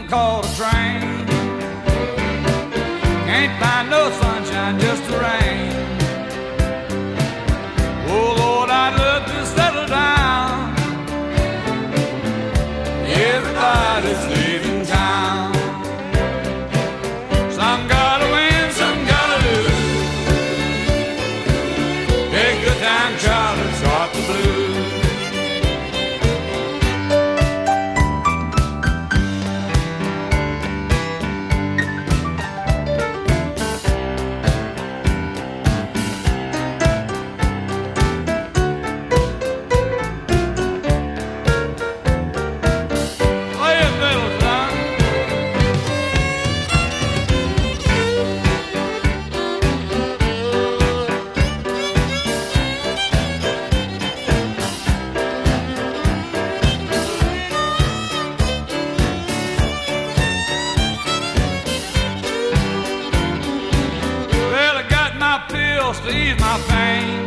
called a train. Can't find no sunshine, just the rain. Oh Lord, I'd love to settle down. Everybody's leaving town. Some gotta win, some gotta lose. Take good time, Charlie, start the blues. To ease my pain,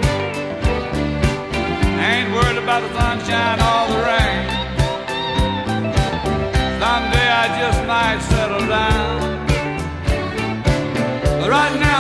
ain't worried about the sunshine or the rain. Someday I just might settle down, but right now